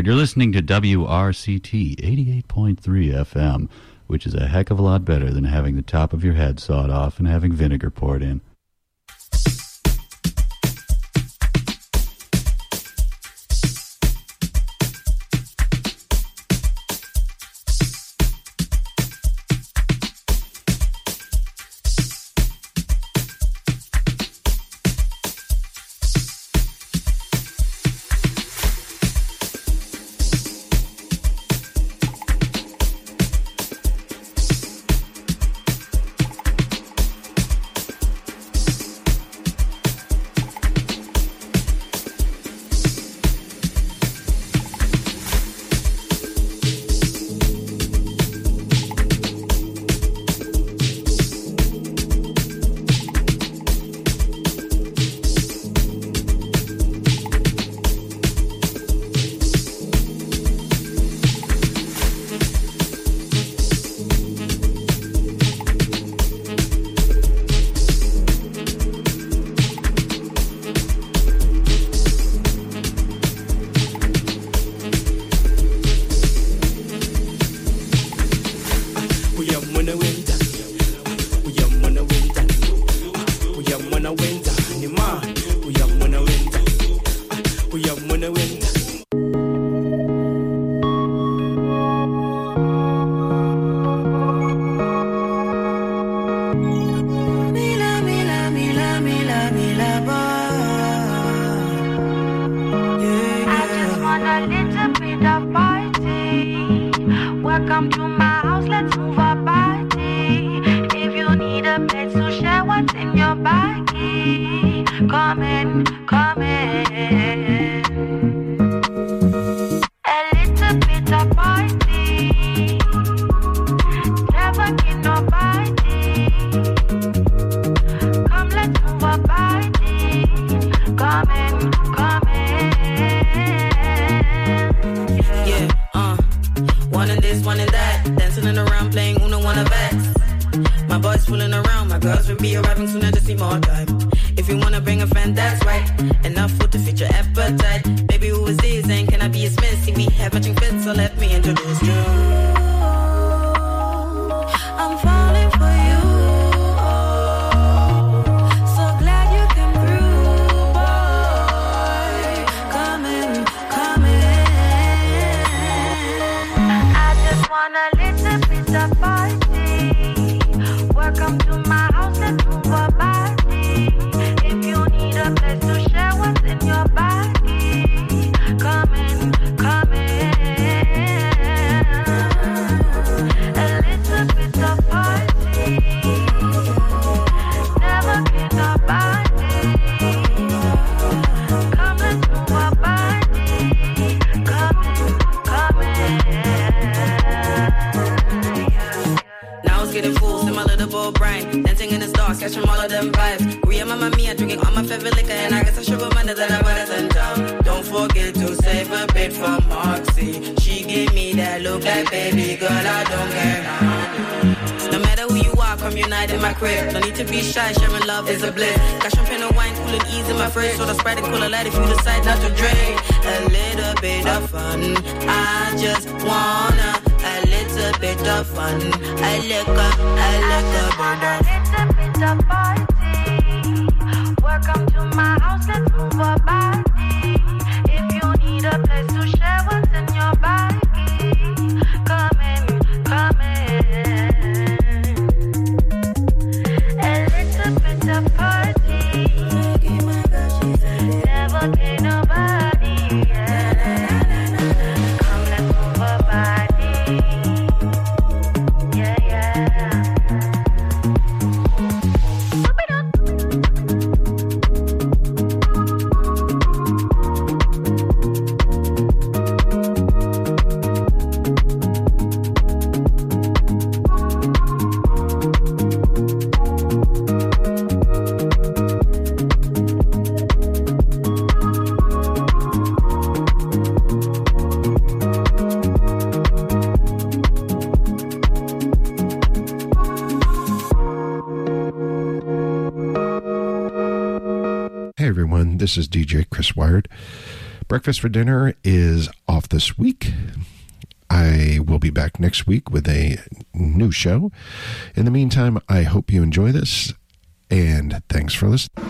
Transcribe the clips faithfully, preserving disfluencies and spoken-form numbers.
You're listening to W R C T eighty-eight point three F M, which is a heck of a lot better than having the top of your head sawed off and having vinegar poured in. This is D J Chris Wired. Breakfast for Dinner is off this week. I will be back next week with a new show. In the meantime, I hope you enjoy this, and thanks for listening.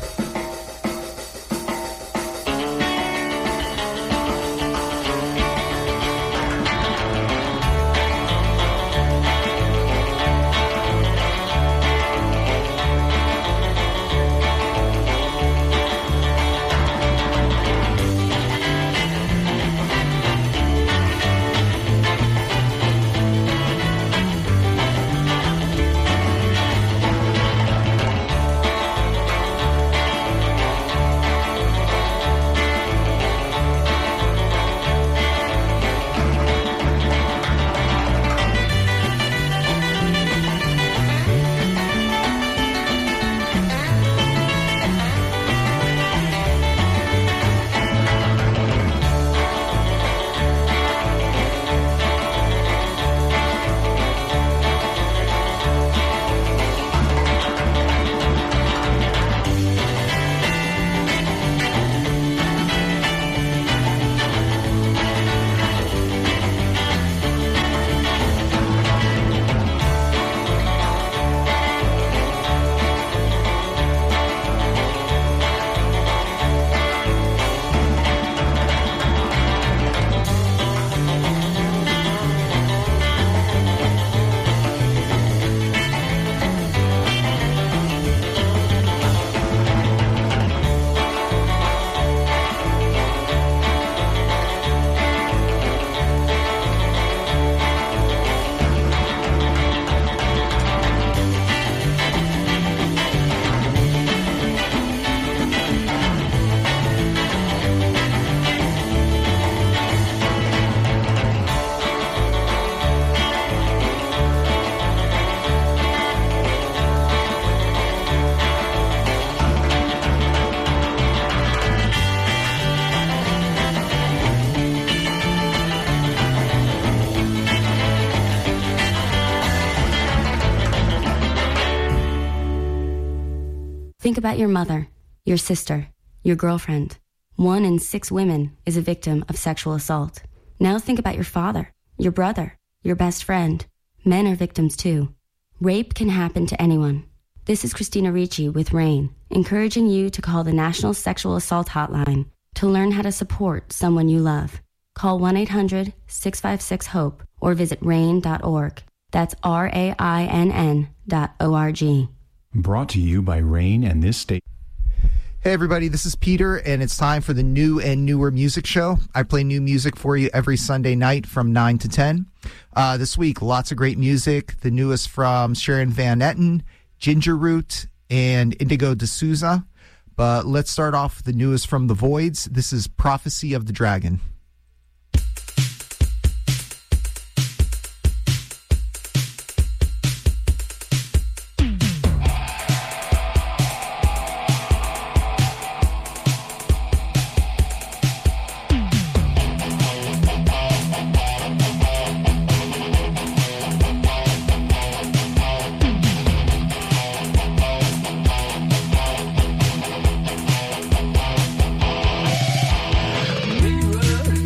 Think about your mother, your sister, your girlfriend. One in six women is a victim of sexual assault. Now think about your father, your brother, your best friend. Men are victims too. Rape can happen to anyone. This is Christina Ricci with RAIN, encouraging you to call the National Sexual Assault Hotline to learn how to support someone you love. Call one eight hundred six five six HOPE or visit rain dot org. That's R A I N N dot O R G. Brought to you by RAIN and this state. Hey everybody, this is Peter, and it's time for the New and Newer Music Show. I play new music for you every Sunday night from nine to ten. Uh, this week, lots of great music. The newest from Sharon Van Etten, Ginger Root, and Indigo D'Souza. But let's start off with the newest from The Voids. This is Prophecy of the Dragon. We were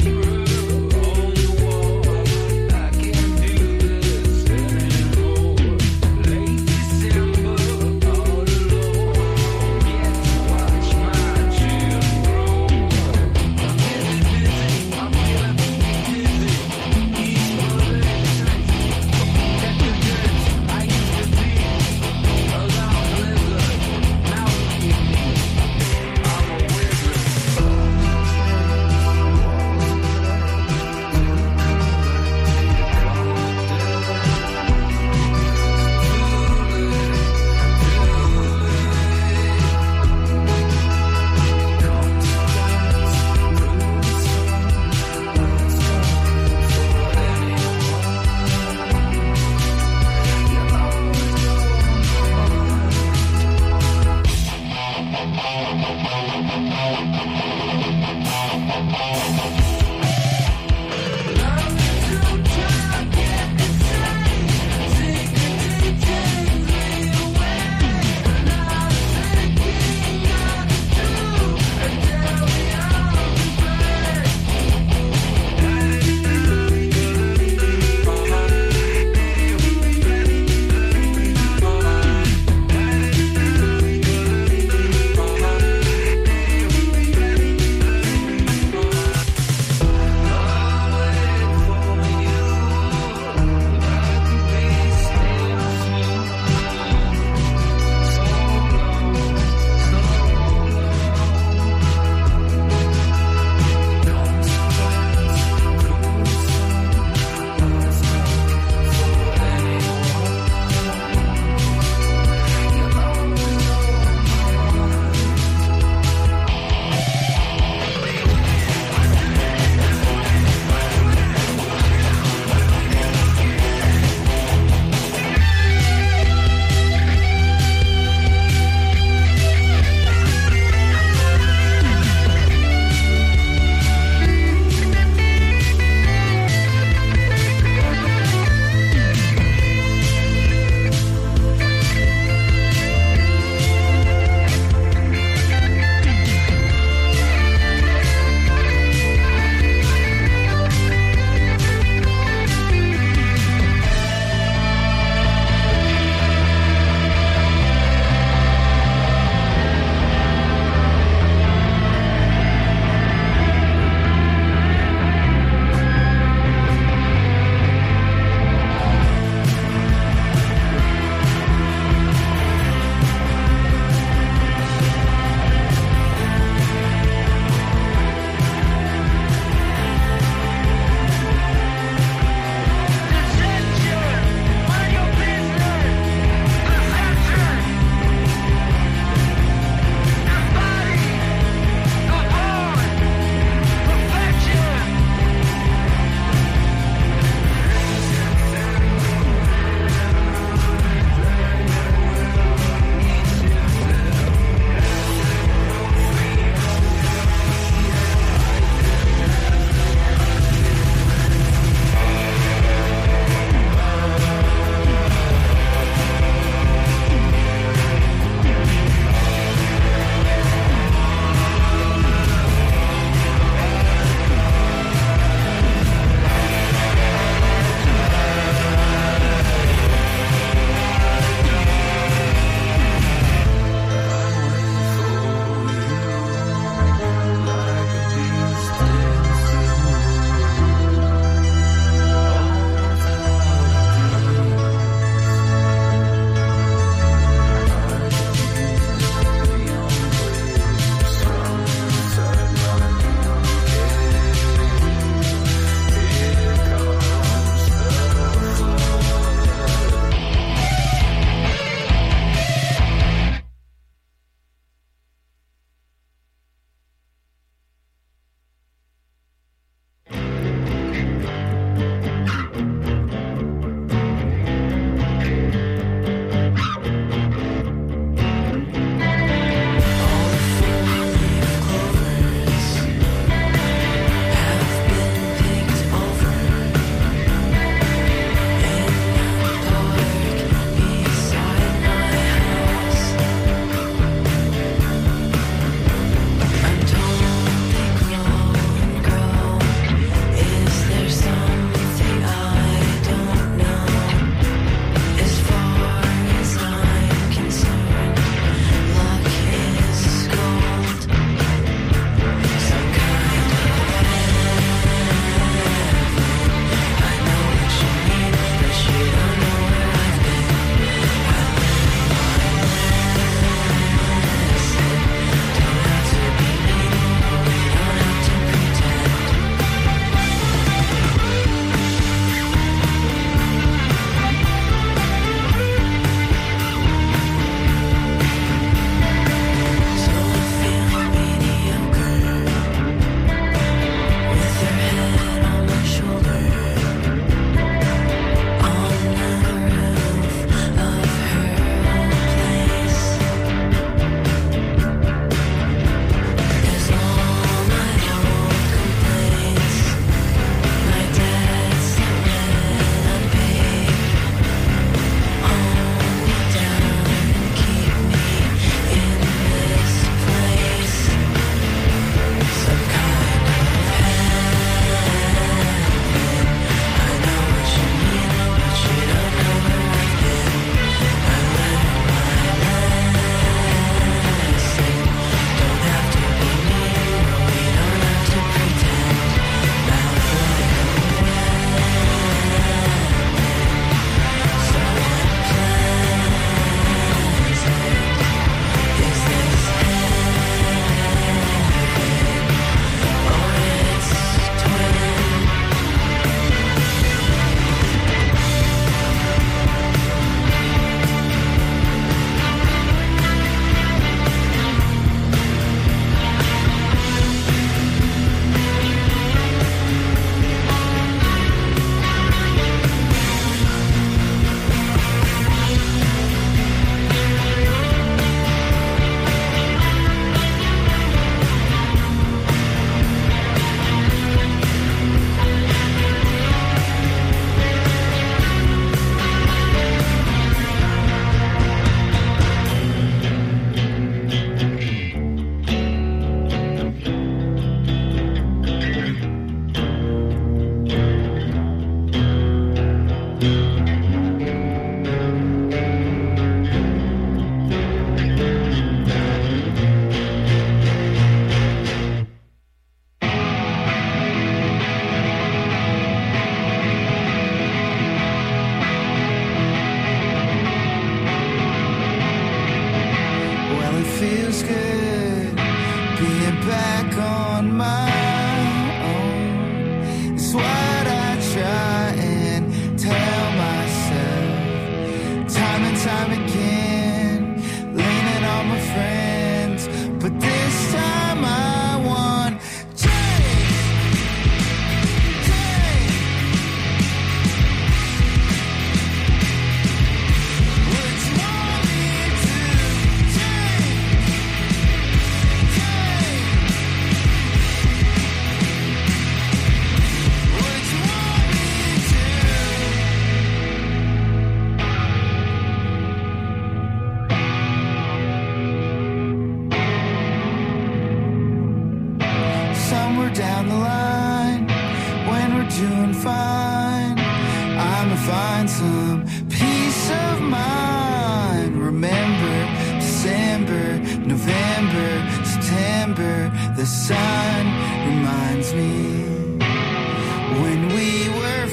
doing fine. I'ma find some peace of mind. Remember December, November, September. The sun reminds me when we were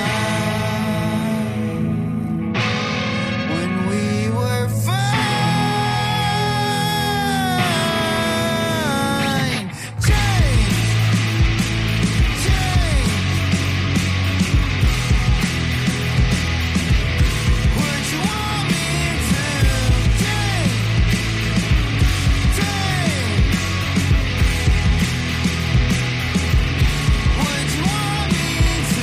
fine. When we were fine. Change, change. Would you want me to change, change? Would you want me to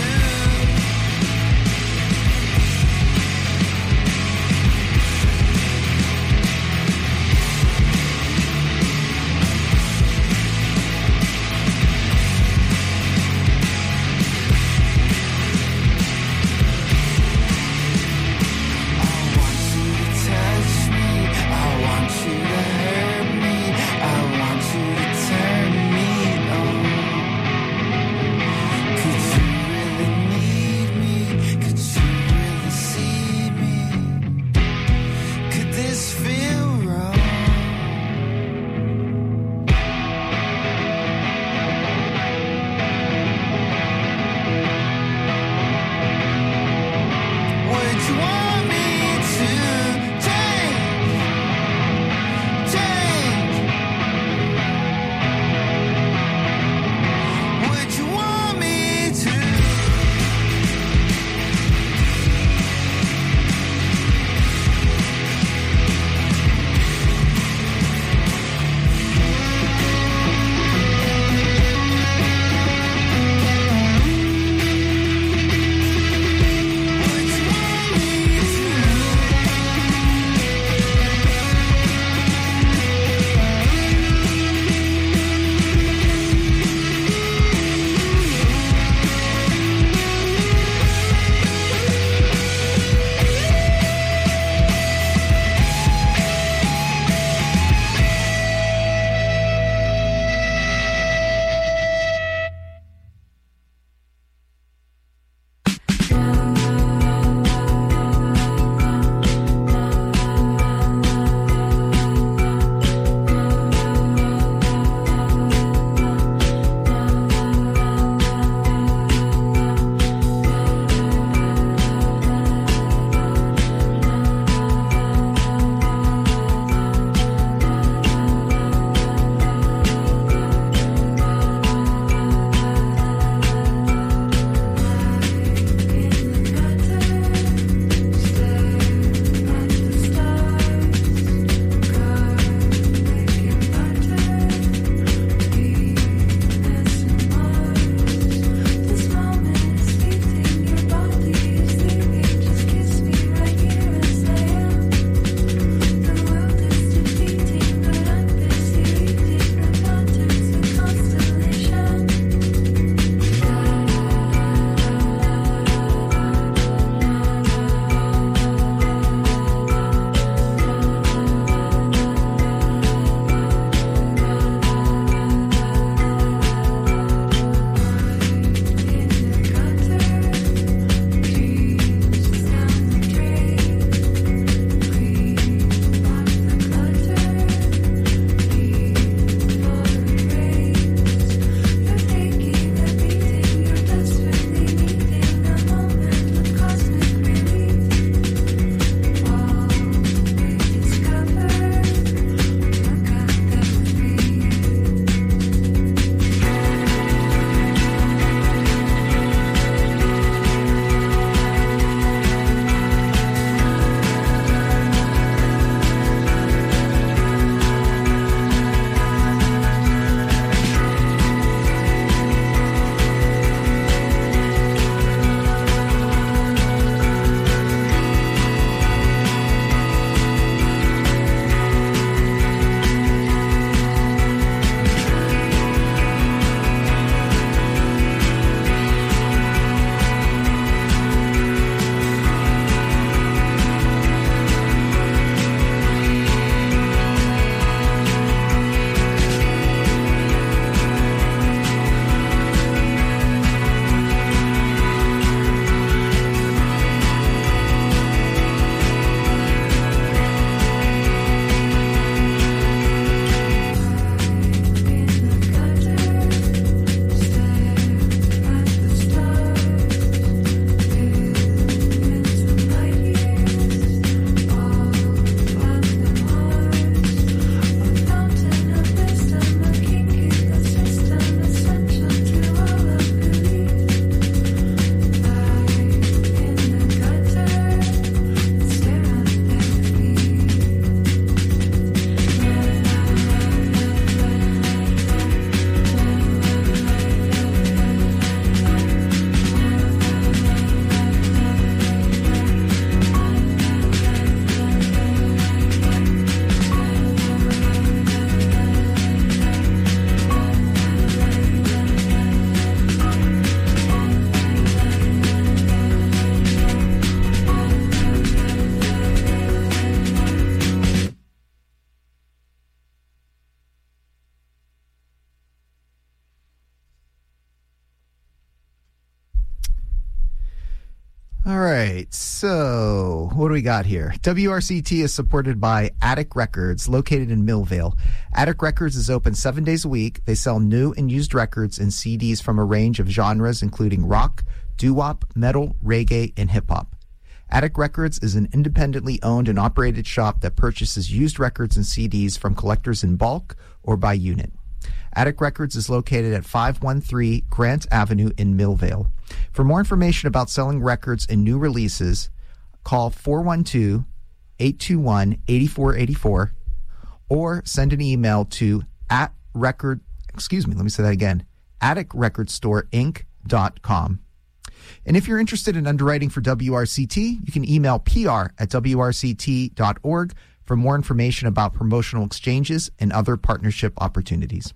All right, so what do we got here? W R C T is supported by Attic Records, located in Millvale. Attic Records is open seven days a week. They sell new and used records and C Ds from a range of genres, including rock, doo-wop, metal, reggae, and hip-hop. Attic Records is an independently owned and operated shop that purchases used records and C Ds from collectors in bulk or by unit. Attic Records is located at five one three Grant Avenue in Millvale. For more information about selling records and new releases, call four one two, eight two one, eight four eight four or send an email to at record, excuse me, let me say that again, attic record store inc dot com. And if you're interested in underwriting for W R C T, you can email P R at W R C T dot org for more information about promotional exchanges and other partnership opportunities.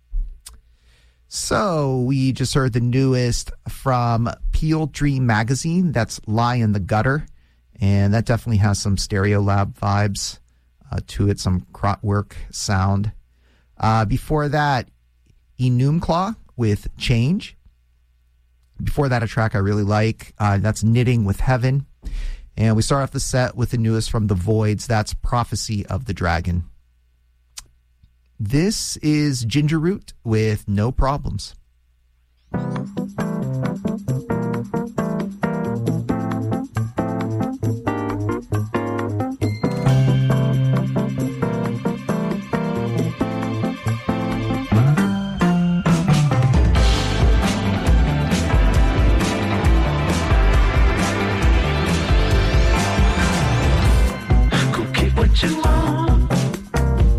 So we just heard the newest from Peel Dream Magazine. That's Lie in the Gutter. And that definitely has some Stereolab vibes uh, to it, some Kraftwerk sound. Uh, before that, Enumclaw with Change. Before that, a track I really like. Uh, that's Knitting with Heaven. And we start off the set with the newest from The Voids. That's Prophecy of the Dragon. This is Ginger Root with No Problems. Go get what you want.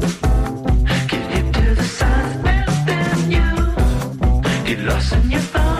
Get hip to the signs, and then you get lost in your thoughts.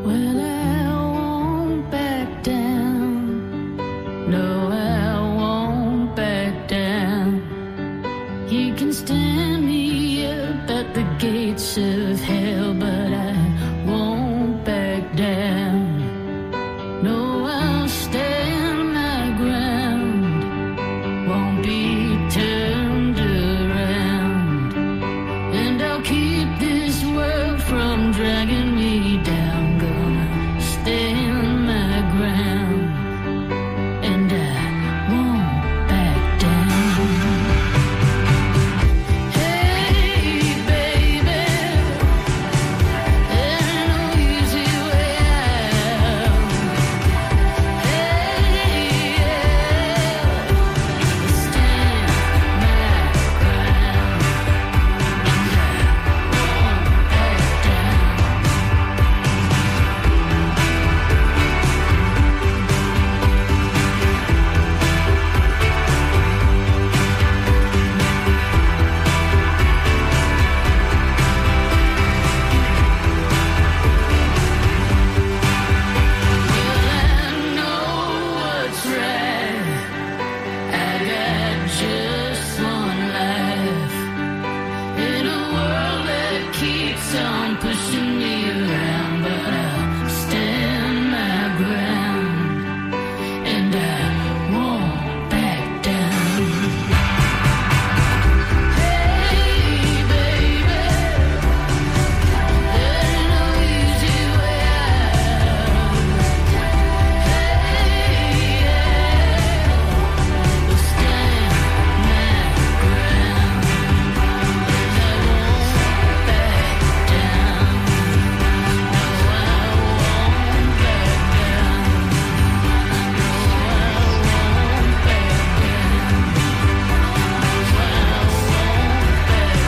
Well, I won't back down. No, I won't back down. You can stand me up at the gates of hell, but I won't back down. No, I'll stand my ground. Won't be turned around. And I'll keep this world from dragging me down. Gonna stand my ground. And I won't back down. Hey, baby, there ain't no easy way out. Hey, yeah, stand my ground. And I won't back down. Well, I know what's right. I got just one life. In a world that keeps on pushing me around, but I'll stand my ground. And I won't back down. Hey, baby, there ain't no easy way out. Hey, yeah, we'll stand my ground. And I won't back down. No, I won't back down. No, I won't back down. No, I won't back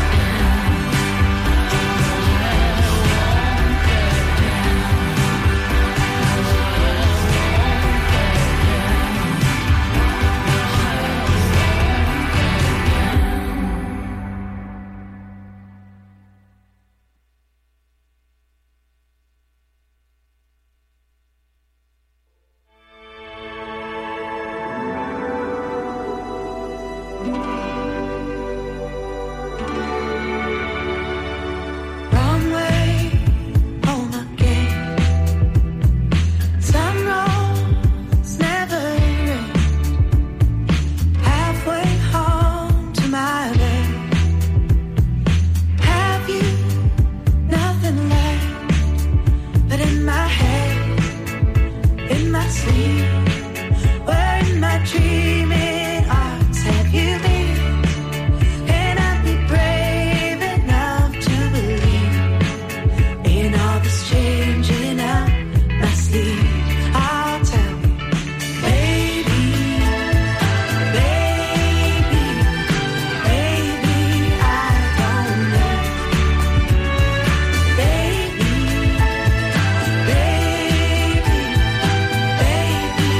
Wrong way, home again. Some roads never end. Halfway home to my bed. Have you nothing left but in my head, in my sleep? Where in my dreaming arms have you been? Can I be brave enough to believe in all this changing out my sleep? I'll tell you, baby, baby, baby, I don't know. Baby, baby, baby,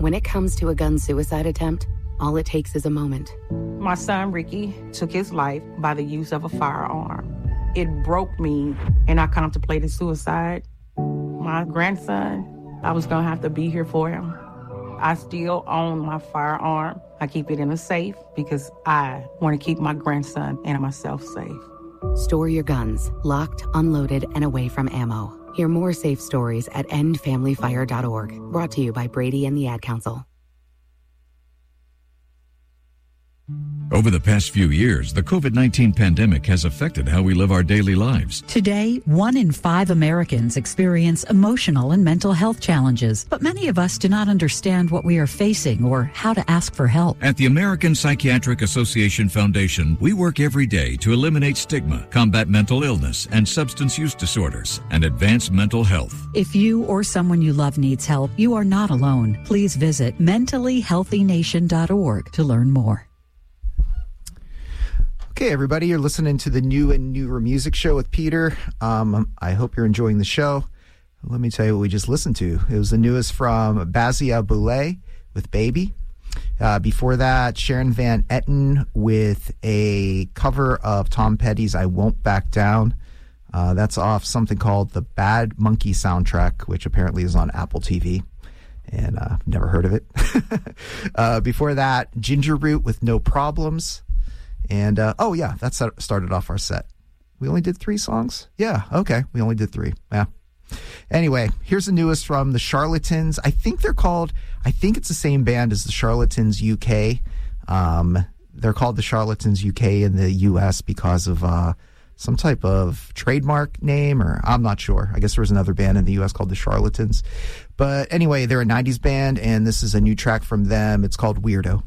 When it comes to a gun suicide attempt, all it takes is a moment. My son, Ricky, took his life by the use of a firearm. It broke me, and I contemplated suicide. My grandson, I was gonna have to be here for him. I still own my firearm. I keep it in a safe because I want to keep my grandson and myself safe. Store your guns, locked, unloaded, and away from ammo. Hear more safe stories at end family fire dot org. Brought to you by Brady and the Ad Council. Over the past few years, the COVID nineteen pandemic has affected how we live our daily lives. Today, one in five Americans experience emotional and mental health challenges, but many of us do not understand what we are facing or how to ask for help. At the American Psychiatric Association Foundation, we work every day to eliminate stigma, combat mental illness and substance use disorders, and advance mental health. If you or someone you love needs help, you are not alone. Please visit mentally healthy nation dot org to learn more. Okay, everybody, you're listening to the New and Newer Music Show with Peter. Um, I hope you're enjoying the show. Let me tell you what we just listened to. It was the newest from Bazia Boulay with Baby. Uh, before that, Sharon Van Etten with a cover of Tom Petty's I Won't Back Down. Uh, that's off something called the Bad Monkey soundtrack, which apparently is on Apple T V. And uh, I've never heard of it. uh, before that, Ginger Root with No Problems. And, uh, oh, yeah, that started off our set. We only did three songs? Yeah, okay. We only did three. Yeah. Anyway, here's the newest from the Charlatans. I think they're called, I think it's the same band as the Charlatans U K. Um, they're called the Charlatans U K in the U S because of uh, some type of trademark name, or I'm not sure. I guess there was another band in the U S called the Charlatans. But anyway, they're a nineties band, and this is a new track from them. It's called Weirdo.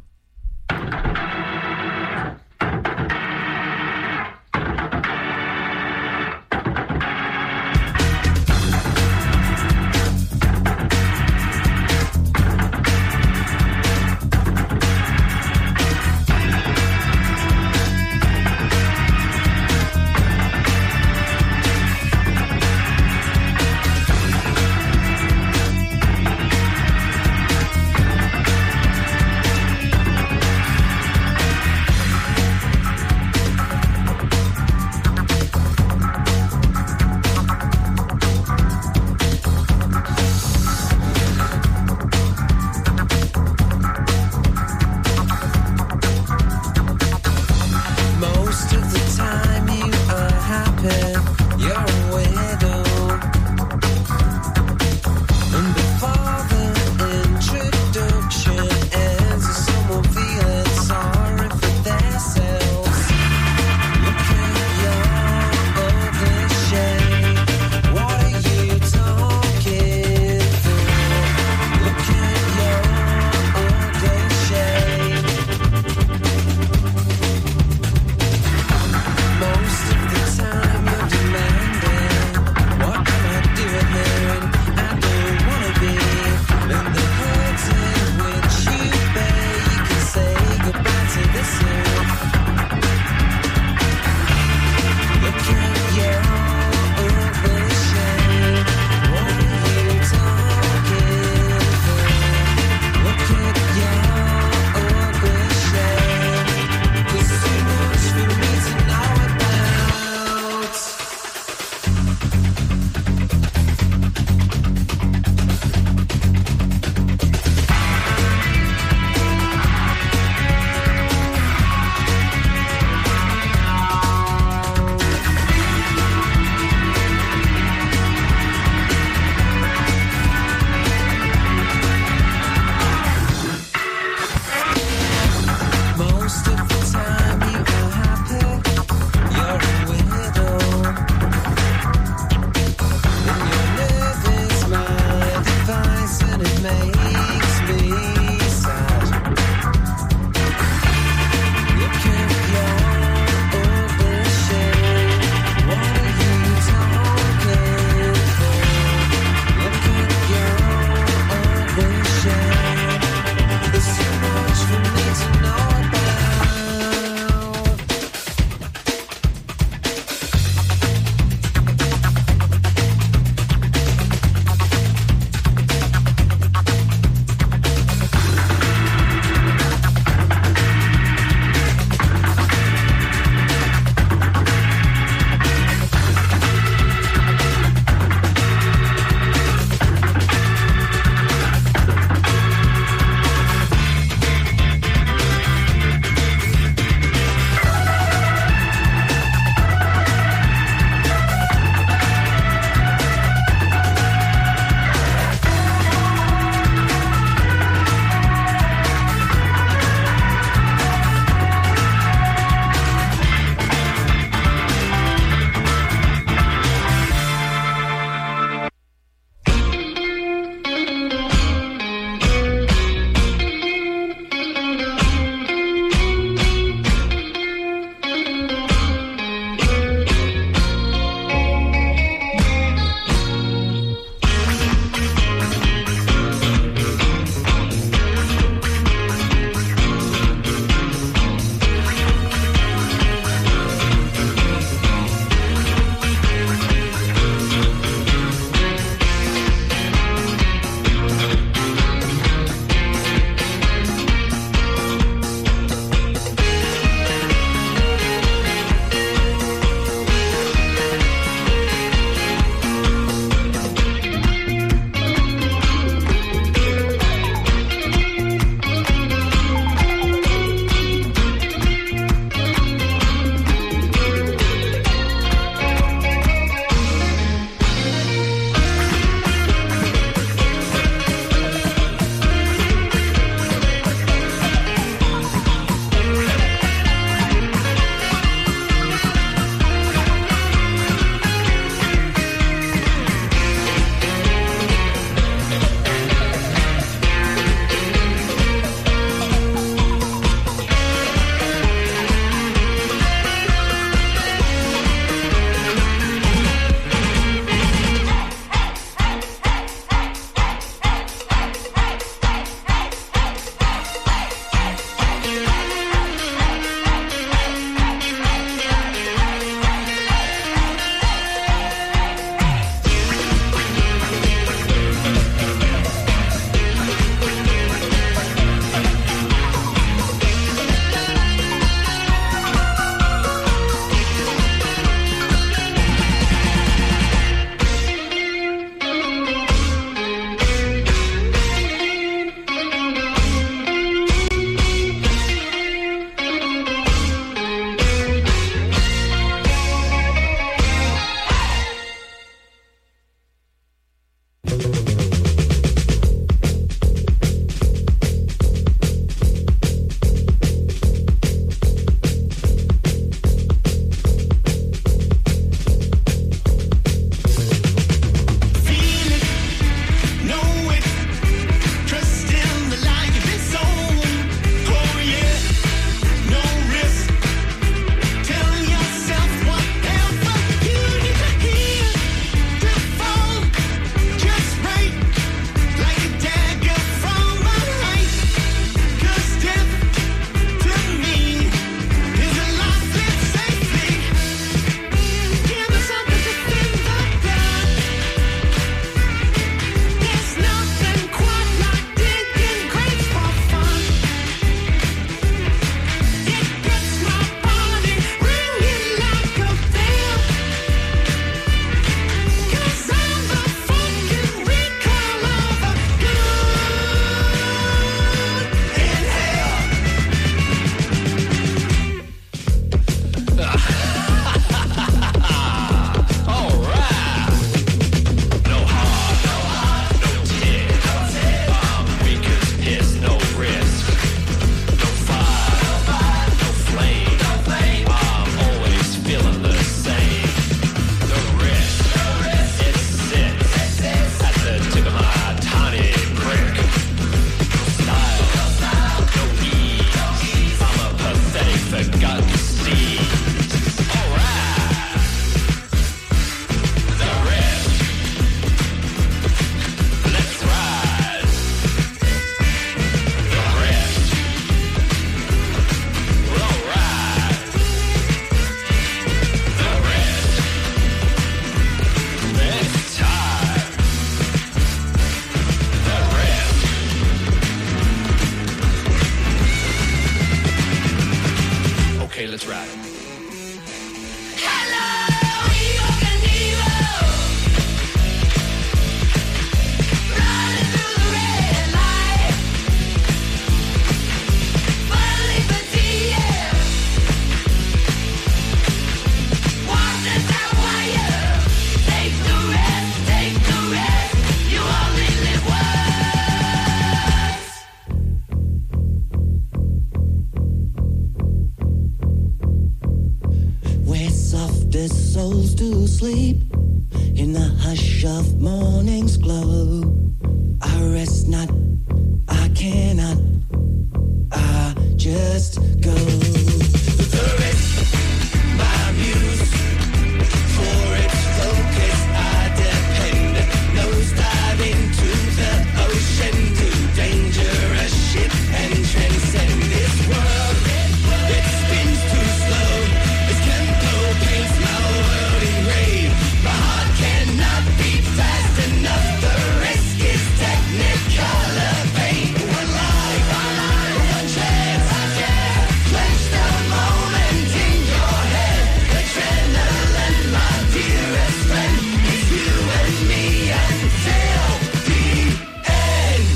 their souls to sleep in the hush of morning's glow. I rest not, I cannot, I just go. The rest, my muse, for its focus I depend. Nose dive into the ocean, to dangerous ship and transcend this world. It spins too slow, this tempo paints my world in gray. My heart cannot beat fast enough, the risk is technicolor paint. One life, one chance, flash the moment in your head. Adrenaline, my dearest friend, it's you and me until the end.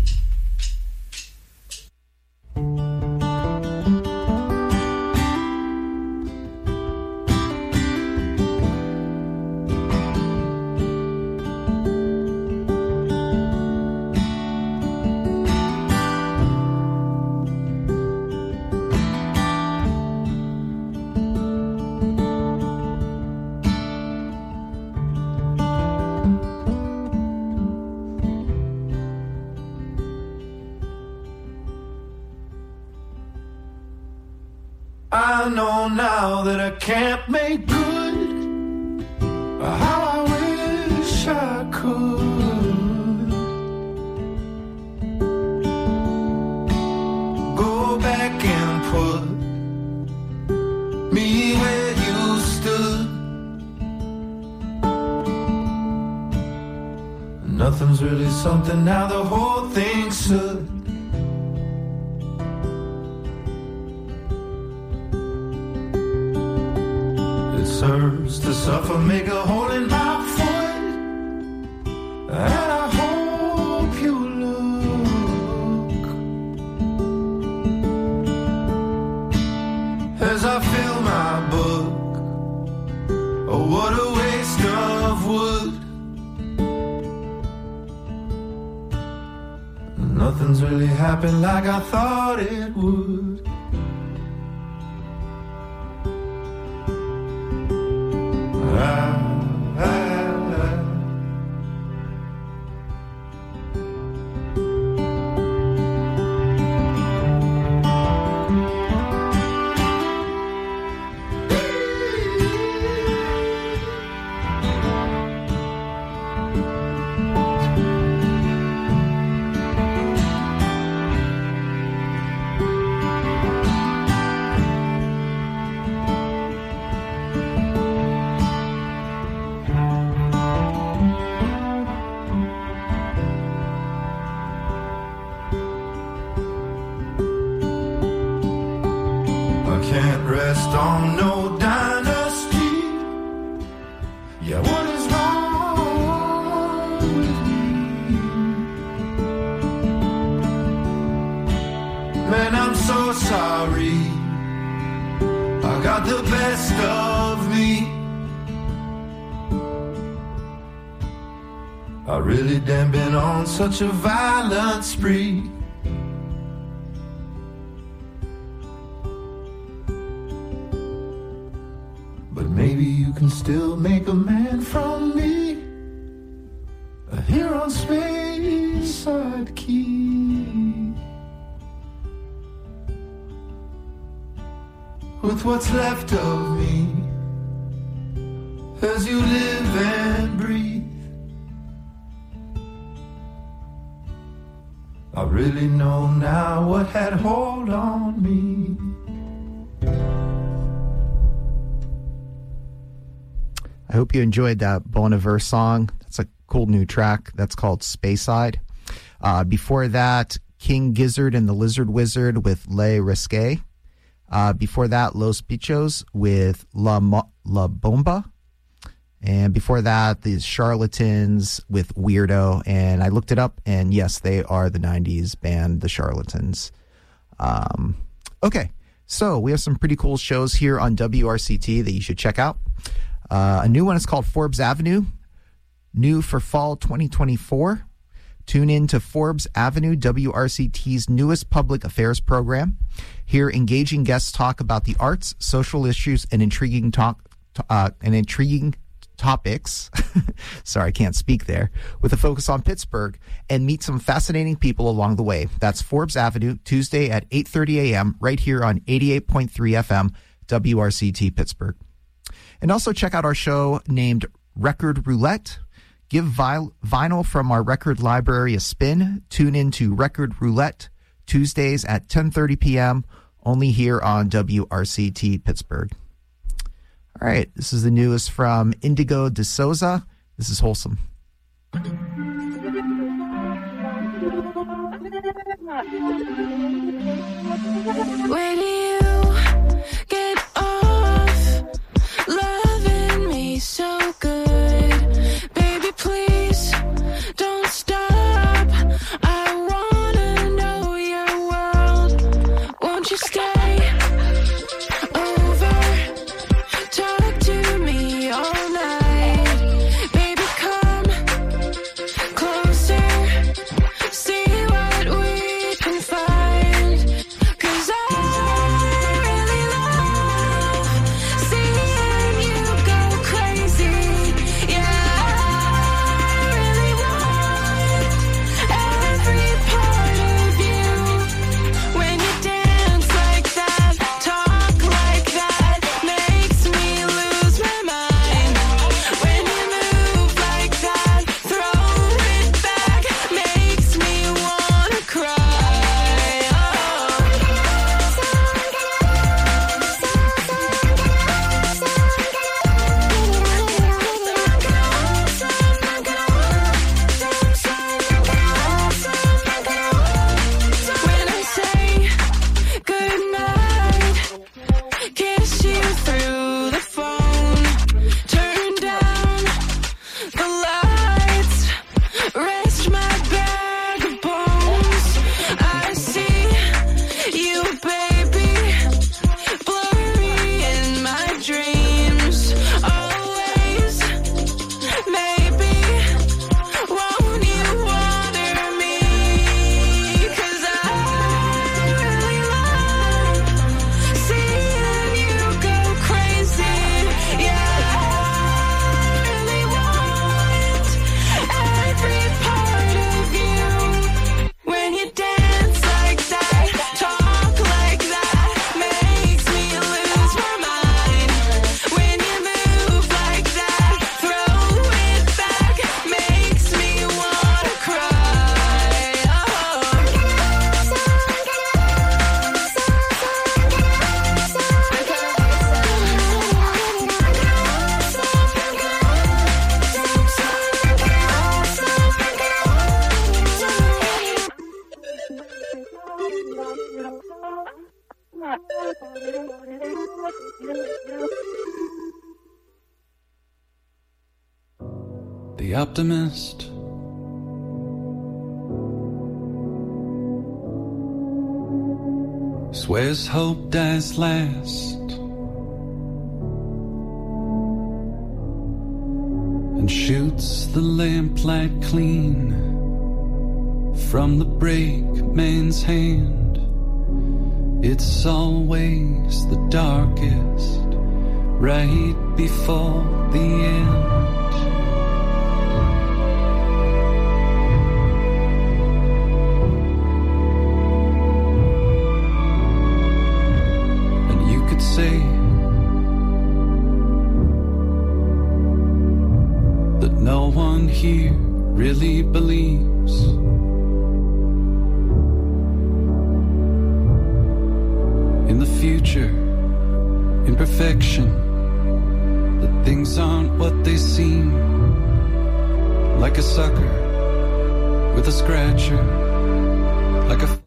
I know now that I can't make good how I wish I could. Go back and put me where you stood. Nothing's really something now, the whole thing should. Serves to suffer, make a hole in my foot, and I hope you look as I fill my book. Oh, what a waste of wood. Nothing's really happened like I thought it would. Can't rest on no dynasty. Yeah, what is wrong with me? Man, I'm so sorry. I got the best of me. I really damn been on such a violent spree. Maybe you can still make a man from me, here on Speyside Key. With what's left of me, as you live and breathe, I really know now what had hold on me. I hope you enjoyed that Bon Iver song. That's a cool new track. That's called Speyside. Uh, before that, King Gizzard and the Lizard Wizard with Le Risque. Uh, before that, Los Pichos with La, Mo- La Bomba. And before that, the Charlatans with Weirdo. And I looked it up, and yes, they are the nineties band, the Charlatans. Um, okay, so we have some pretty cool shows here on W R C T that you should check out. Uh, a new one is called Forbes Avenue, new for fall twenty twenty-four. Tune in to Forbes Avenue, W R C T's newest public affairs program. Here, engaging guests talk about the arts, social issues, and intriguing talk uh, and intriguing topics. Sorry, I can't speak there. With a focus on Pittsburgh, and meet some fascinating people along the way. That's Forbes Avenue, Tuesday at eight thirty a.m. right here on eighty-eight point three F M, W R C T Pittsburgh. And also check out our show named Record Roulette. Give vi- vinyl from our record library a spin. Tune into Record Roulette Tuesdays at ten thirty p.m. only here on W R C T Pittsburgh. All right, this is the newest from Indigo De Souza. This is Wholesome. Where do you get off loving me so good? Baby, please don't stop. I wanna know your world. Won't you stay over? Talk to me all night. Baby, come closer. See what we can find. 'Cause I really love seeing you go crazy. Yeah, I really want every part of you. When you dance like that, talk like that, makes me lose my mind. When you move like that, throw it back, makes me wanna cry. When I say goodnight, kiss you through the phone, turn down the lights, rest my bag of bones. I see you, baby, blurry in my dreams. Always, maybe, won't you water me? 'Cause I really love seeing you go crazy. Yeah, I really want every part of you. When you dance like that, talk like that, makes me lose my mind. When you move like that, throw it back, makes me wanna cry. The optimist. Swears hope dies last, and shoots the lamplight clean from the brakeman's hand. It's always the darkest right before the end. Say that no one here really believes in the future, in perfection, that things aren't what they seem. Like a sucker with a scratcher, like a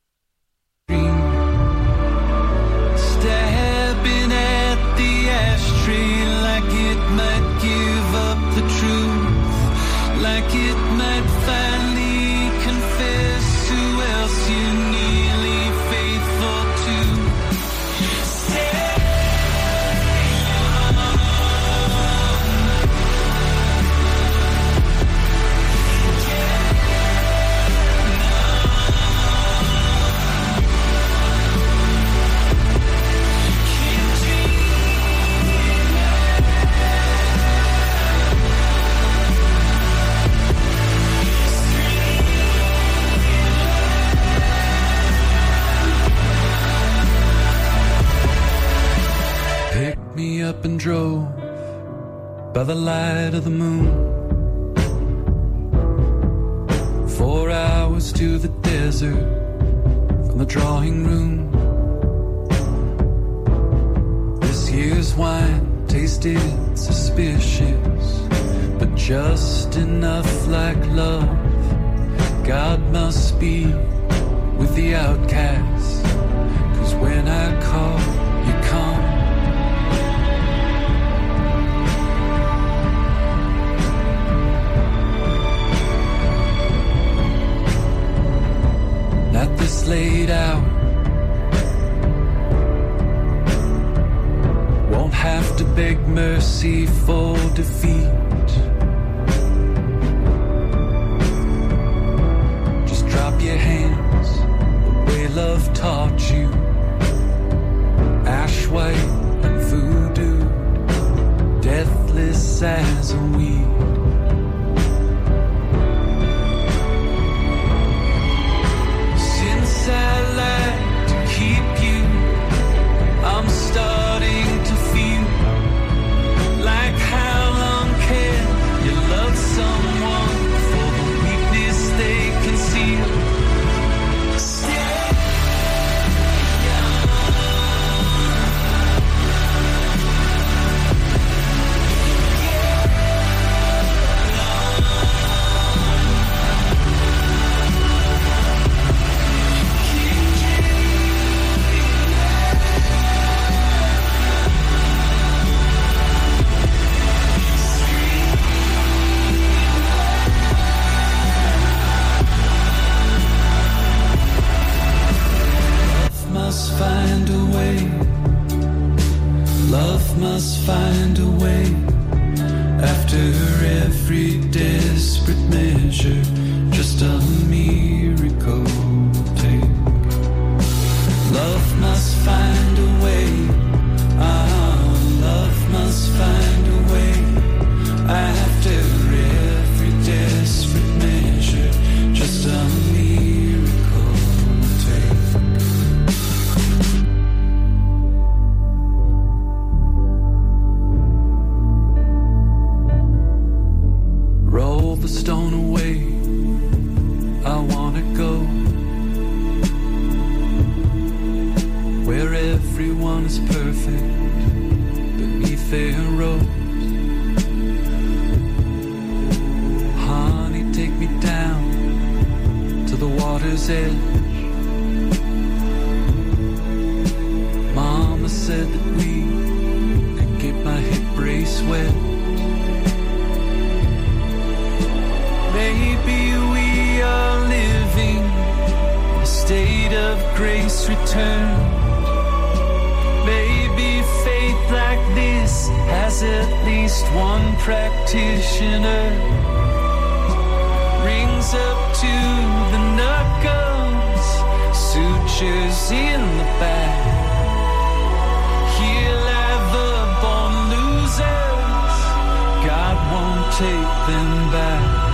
like it might give up the truth, like it might finally confess who else you're nearly faithful to. Stay on. stove by the light of the moon. Four hours to the desert from the drawing room. This year's wine tasted suspicious, but just enough like love. God must be with the outcasts, 'cause when I call, you come. Not this late hour, won't have to beg mercy for defeat. Just drop your hands the way love taught you. Ash white and voodoo, deathless as a weed. Since I like to keep you, I'm starting to feel like how long can you love someone for the weakness they conceal? Stay young. Must find a way. Love must find a way. After every desperate measure, just a miracle will take. Love must find a way. Ah, love must find a way. After every desperate measure, just a miracle will take. Roll the stone away, I wanna go where everyone is perfect beneath their rose. Honey, take me down to the water's edge. Mama said that we could get my hip brace wet. Maybe we are living in a state of grace returned. Maybe faith like this has at least one practitioner. Rings up to the knuckles, sutures in the back. He'll have the born losers, God won't take them back.